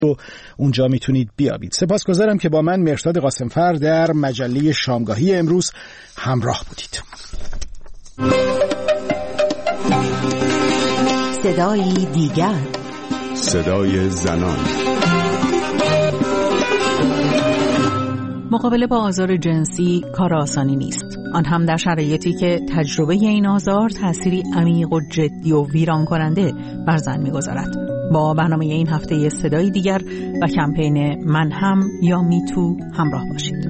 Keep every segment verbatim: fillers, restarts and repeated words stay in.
و اونجا میتونید بیابید. سپاسگزارم که با من مرشاد قاسمفر در مجله شامگاهی امروز همراه بودید. صدای دیگر، صدای زنان. مقابله با آزار جنسی کار آسانی نیست، آن هم در شرایطی که تجربه این آزار تأثیری عمیق و جدی و ویران کننده بر زن می‌گذارد. با برنامه این هفته صدای دیگر و کمپین من هم یا میتو همراه باشید.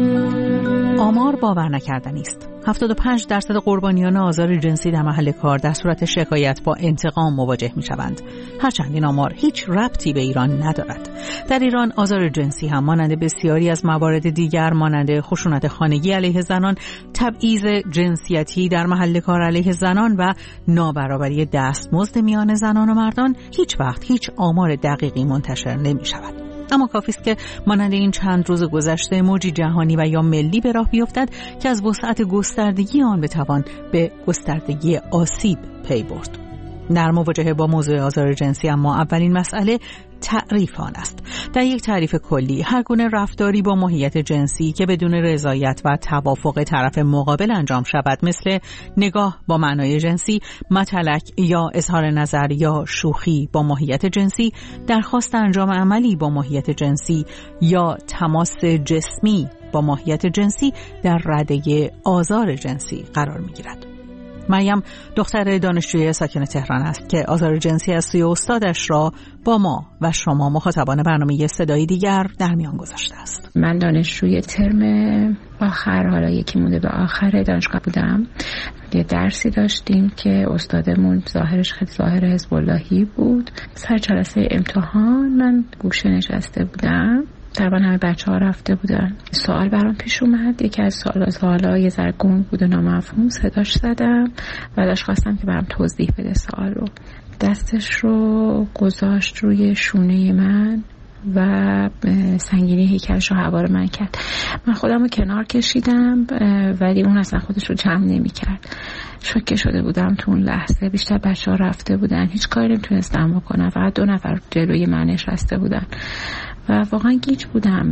آمار باور نکردنی است. هفتاد و پنج درصد قربانیان آزار جنسی در محل کار در صورت شکایت با انتقام مواجه می‌شوند. هرچند این آمار هیچ ربطی به ایران ندارد. در ایران آزار جنسی هم مانند بسیاری از موارد دیگر مانند خشونت خانگی علیه زنان، تبعیض جنسیتی در محل کار علیه زنان و نابرابری دستمزد میان زنان و مردان هیچ وقت هیچ آمار دقیقی منتشر نمی‌شود. اما کافی است که مانند این چند روز گذشته موجی جهانی و یا ملی به راه بیفتد که از وسعت گستردگی آن بتوان به گستردگی آسیب پی برد. در مواجهه با موضوع آزار جنسی اما اولین مسئله تعریف آن است. در یک تعریف کلی هر گونه رفتاری با ماهیت جنسی که بدون رضایت و توافق طرف مقابل انجام شود، مثل نگاه با معنای جنسی، متلک یا اظهار نظر یا شوخی با ماهیت جنسی، درخواست انجام عملی با ماهیت جنسی یا تماس جسمی با ماهیت جنسی، در رده آزار جنسی قرار می‌گیرد. مریم دختر دانشجوی ساکن تهران است که آزار جنسی از سوی استادش را با ما و شما مخاطبان برنامه صدای دیگر در میان گذاشته است. من دانشجوی ترم آخر، حالا یکی مونده به آخر دانشگاه بودم. یه درسی داشتیم که استادمون ظاهرش خیلی ظاهر حزب اللهی بود. سر جلسه امتحان من گوشه نشسته بودم، تقریبا همه بچه ها رفته بودن. سوال برام پیش اومد، یکی از سوال سوالا یه ذره گنگ بود و نامفهوم، صداش زدم و داشت خواستم که برام توضیح بده سوال رو. دستش رو گذاشت روی شونه من و سنگینی هیکلش رو حوار من کرد. من خودم رو کنار کشیدم ولی اون اصلا خودش رو جمع نمی کرد. شوکه شده بودم تو اون لحظه. بیشتر بچه ها رفته بودن، هیچ کاری نمیتونستم بکنم، فقط دو نفر جلوی من نشسته بودن و واقعا گیج بودم.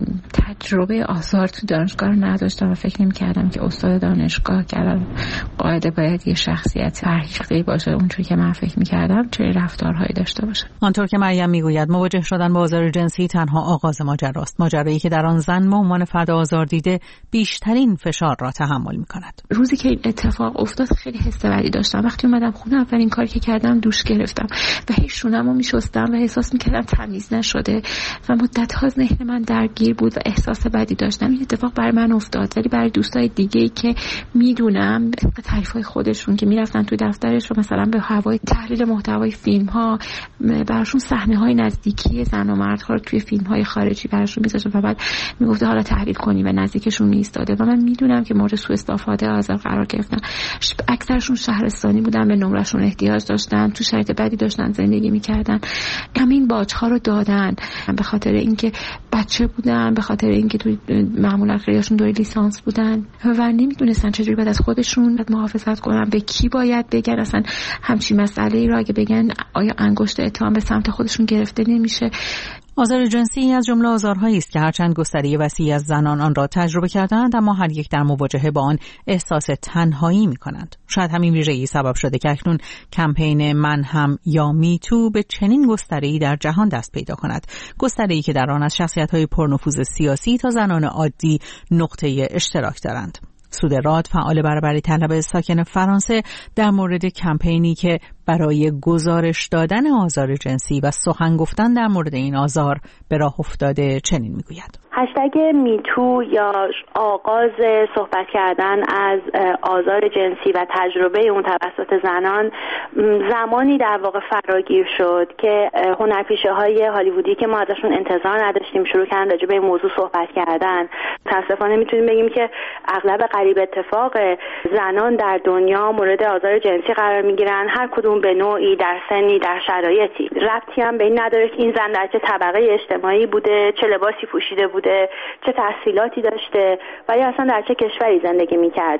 تجربه آزار تو دانشگاه رو نداشتم و فکر نمی کردم که استاد دانشگاه که الان قاعده باید یه شخصیت فرهیخته باشه اونجوری که من فکر می کردم چه رفتارهایی داشته باشه. آنطور که مریم میگوید مواجه شدن با آزار جنسی تنها آغاز ماجراست، ماجرایی که در آن زن به عنوان فرد آزار دیده بیشترین فشار را تحمل می کند. روزی که این اتفاق افتاد خیلی حس بدی داشتم. وقتی اومدم خونه اولین کاری که کردم دوش گرفتم و هیچ شونمو میشستم و احساس میکردم تمیز نشده و مدت‌ها ذهن من درگیر بود و احساس بدی داشتم. این اتفاق برای من افتاد ولی برای دوستای دیگه‌ای که میدونم تعریفای خودشون که میرفتن تو دفترش و مثلا به هوای تحلیل محتوای فیلم‌ها براشون صحنه‌های نزدیکی زن و مردها رو توی فیلم‌های خارجی براشون می‌ذاشت و بعد میگفت حالا تحلیل کنی و نزدیکشون می‌ایستاده و من میدونم که مورد سوء استفاده آزار قرار گرفتن. اکثرشون شهرستانی بودن، به نمرهشون احتیاج داشتن، تو شرایط بدی داشتن زندگی می‌کردن. همین باج‌ها رو دادن به خاطر اینکه بچه بودن، به خاطر اینکه تو معمولا خیلیشون دوره لیسانس بودن و نمیدونستن چجوری باید از خودشون محافظت کنن، به کی باید بگن. اصلا همچین مسئله‌ای رو اگه بگن آیا انگشت اتهام به سمت خودشون گرفته نمیشه. آزار جنسی از جمله آزارهایی است که هرچند گستره وسیعی از زنان آن را تجربه کردند اما هر یک در مواجهه با آن احساس تنهایی می‌کنند. شاید همین ویژگی سبب شده که اکنون کمپین من هم یا میتو به چنین گستره‌ای در جهان دست پیدا کند، گستره‌ای که در آن از شخصیت‌های پرنفوذ سیاسی تا زنان عادی نقطه اشتراک دارند. سود راد، فعال برابری طلب ساکن فرانسه، در مورد کمپینی که برای گزارش دادن آزار جنسی و سخن گفتن در مورد این آزار به راه افتاده چنین میگوید: هشتگ میتو یا آغاز صحبت کردن از آزار جنسی و تجربه اون توسط زنان زمانی در واقع فراگیر شد که هنرپیشه های هالیوودی که ما ازشون انتظار نداشتیم شروع کردن راجع به این موضوع صحبت کردن. متاسفانه میتونیم بگیم که اغلب قریب اتفاق زنان در دنیا مورد آزار جنسی قرار میگیرن، هر کدوم به نوعی، در سنی، در شرایطی. ربطی هم به این نداره که این زن در چه طبقه اجتماعی بوده، چه لباسی پوشیده بوده، چه تحصیلاتی داشته و یا اصلا در چه کشوری زندگی میکرده.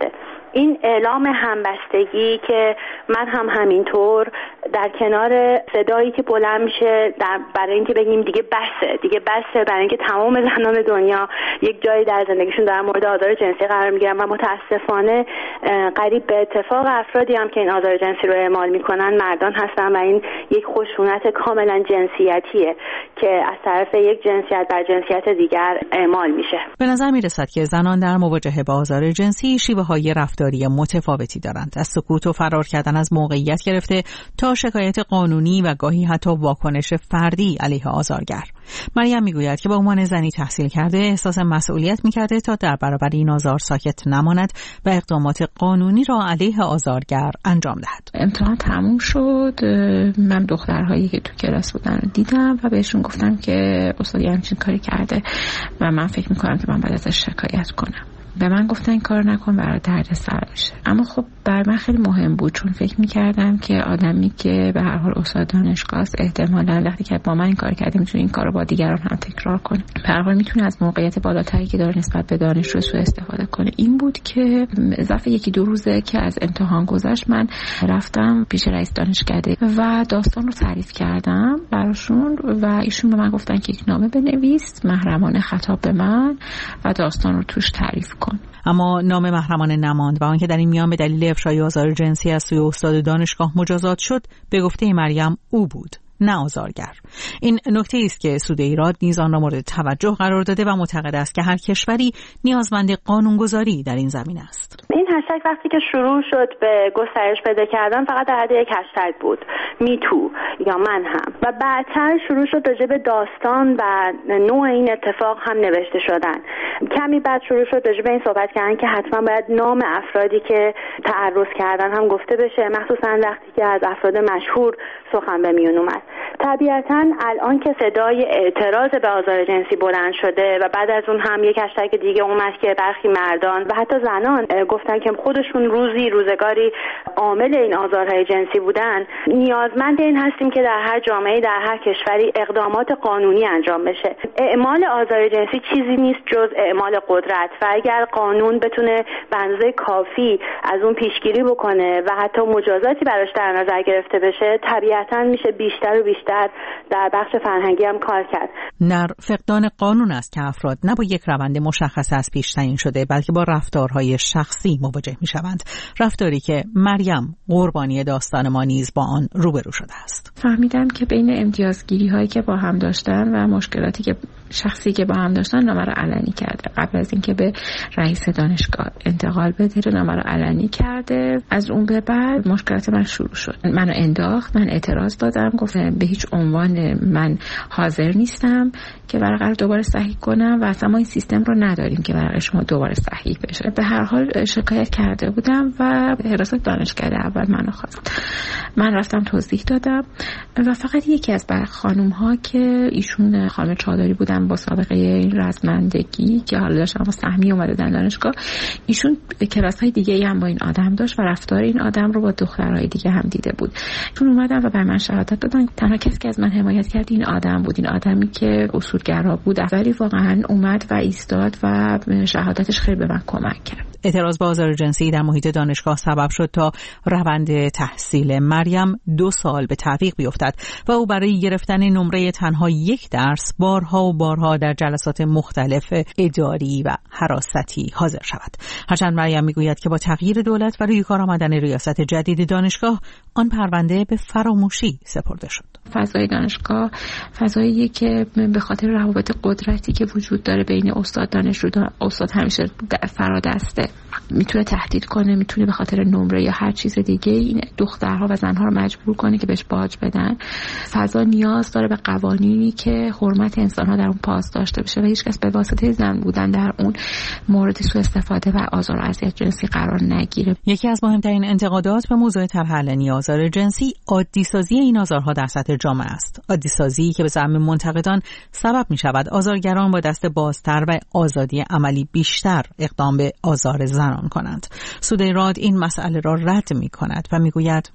این اعلام همبستگی که من هم همینطور در کنار صدایی که بلند میشه برای اینکه بگیم دیگه بسه دیگه بسه برای اینکه تمام زنان دنیا یک جایی در زندگیشون در مورد آزار جنسی قرار میگیرن و متاسفانه قریب به اتفاق افرادی هم که این آزار جنسی رو اعمال میکنن مردان هستن و این یک خشونت کاملا جنسیتیه که از طرف یک جنسیت بر جنسیت دیگر اعمال میشه. به نظر میرسد که زنان در مواجهه با آزار جنسی شیوه‌های رفتاری متفاوتی دارند، از سکوت و فرار کردن از موقعیت گرفته تا شکایت قانونی و گاهی حتی واکنش فردی علیه آزارگر. مریم میگوید که به عنوان زنی تحصیل کرده احساس مسئولیت میکرده تا در برابر این آزار ساکت نماند و اقدامات قانونی را علیه آزارگر انجام دهد. امتحان تموم شد، من دخترهایی که تو کلاس بودن رو دیدم و بهشون گفتم که استاد همچین کاری کرده و من فکر میکنم که من باید ازش شکایت کنم. به من گفتن این کار نکن برای دردسر میشه. اما خب برای من خیلی مهم بود، چون فکر میکردم که آدمی که به هر حال استاد دانشگاه است احتمالاً وقتی که با من این کار کرده میتونه این کارو با دیگران هم تکرار کنه. به هر حال میتونه از موقعیت بالاتری که داره نسبت به دانشجو سوء استفاده کنه. این بود که ظرف یکی دو روزه که از امتحان گذشت من رفتم پیش رئیس دانشکده و داستان رو تعریف کردم براشون و ایشون به من گفتن که یک نامه بنویس محرمانه خطاب به من و داستان رو توش تعریف کن. اما نام محرمانه نماند و آنکه در این میان به دلیل افشای آزار جنسی از سوی استاد دانشگاه مجازات شد به گفته مریم او بود، نه آزارگر. این نکته است که سود ایراد نیز آن را مورد توجه قرار داده و معتقد است که هر کشوری نیازمند قانونگذاری در این زمینه است. این هشتگ وقتی که شروع شد به گسترش پیدا کردن فقط در حد یک هشتگ بود، میتو یا من هم، و بعدتر شروع شد راجع به داستان و نوع این اتفاق هم نوشته شدن. کمی بعد شروع شد راجع به این صحبت کردن که حتما باید نام افرادی که تعرض کردن هم گفته بشه، مخصوصا وقتی که از افراد مشهور سخن به میون اومد. طبیعتاً الان که صدای اعتراض به آزار جنسی بلند شده و بعد از اون هم یک هشتگ دیگه اومد که برخی مردان و حتی زنان گفتن که خودشون روزی روزگاری عامل این آزارهای جنسی بودن، نیازمند این هستیم که در هر جامعه در هر کشوری اقدامات قانونی انجام بشه. اعمال آزار جنسی چیزی نیست جز اعمال قدرت و اگر قانون بتونه به اندازه کافی از اون پیشگیری بکنه و حتی مجازاتی براش در نظر گرفته بشه، طبیعتاً میشه بیشتر و بیشتر در بخش فرهنگی هم کار کرد. نر فقدان قانون است که افراد نه با یک روند مشخص از پیش تعیین شده بلکه با رفتارهای شخصی مواجه میشوند، رفتاری که مریم قربانی داستان ما نیز با آن روبرو شده است. فهمیدم که بین امتیازگیری هایی که با هم داشتن و مشکلاتی که شخصی که با هم داشتن نامه رو علنی کرده. قبل از اینکه به رئیس دانشگاه انتقال بده نامه رو علنی کرده. از اون به بعد مشکلات من شروع شد. منو انداخت، من اعتراض دادم، گفتم به هیچ عنوان من حاضر نیستم که ورقه رو دوباره صحیح کنم و اصلا ما این سیستم رو نداریم که ورقه شما دوباره صحیح بشه. به هر حال شکایت کرده بودم و حراست دانشکده اول منو خواست. من رفتم توضیح دادم و فقط یکی از خانم ها که ایشون خانم چادری بودن با سابقه رزمندگی که حالا داشتن با سهمی اومده در دانشگاه، ایشون کلاس های دیگه هم با این آدم داشت و رفتار این آدم رو با دخترهای دیگه هم دیده بود. چون اومدن و به من شهادت دادن تنها کسی که از من حمایت کرد این آدم بود، این آدمی که اصولگرا بود، ولی واقعا اومد و ایستاد و شهادتش خیلی به من کمک کرد. اعتراض به آزار جنسی در محیط دانشگاه سبب شد تا روند تحصیل مریم دو سال به تعویق بیفتد و او برای گرفتن نمره تنها یک درس بارها و بارها در جلسات مختلف اداری و حراستی حاضر شود. هرچند مریم میگوید که با تغییر دولت و روی کار آمدن ریاست جدید دانشگاه آن پرونده به فراموشی سپرده شد. فضای دانشگاه فضاییه که به خاطر روابط قدرتی که وجود داره بین استاد دانشجو، استاد همیشه فرادسته، میتونه تهدید کنه، میتونه به خاطر نمره یا هر چیز دیگه این دخترها و زنها رو مجبور کنه که بهش باج بدن. فضا نیاز داره به قوانینی که حرمت انسانها در اون پاس داشته بشه و هیچکس به واسطه زن بودن در اون مورد سوء استفاده و آزار و اذیت جنسی قرار نگیره. یکی از مهمترین انتقادات به موضوع طرح علنی آزار جنسی عادی سازی این آزارها در سطح جامعه است. عادی سازی که به زعم منتقدان سبب می شود آزارگران با دست بازتر و آزادی عملی بیشتر اقدام به آزار زنان کنند. سود ایراد این مسئله را رد می کند و می گوید هیچ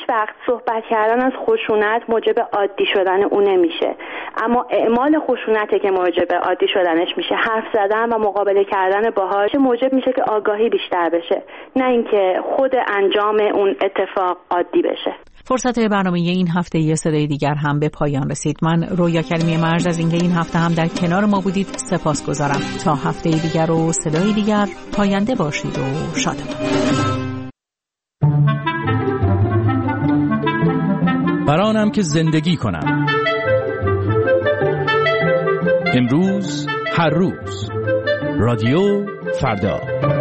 وقت صحبت کردن از خشونت موجب عادی شدن اون نمیشه، اما اعمال خشونته که موجب عادی شدنش میشه. حرف زدن و مقابله کردن باهاش موجب میشه که آگاهی بیشتر بشه، نه اینکه خود انجام اون اتفاق عادی بشه. فرصت برنامه این هفته یه صدای دیگر هم به پایان رسید. من رویا کریمی مرز از اینکه این هفته هم در کنار ما بودید سپاسگزارم. تا هفته دیگر و صدای دیگر، پاینده باشید و شادمان. برانم که زندگی کنم، امروز هر روز، رادیو فردا.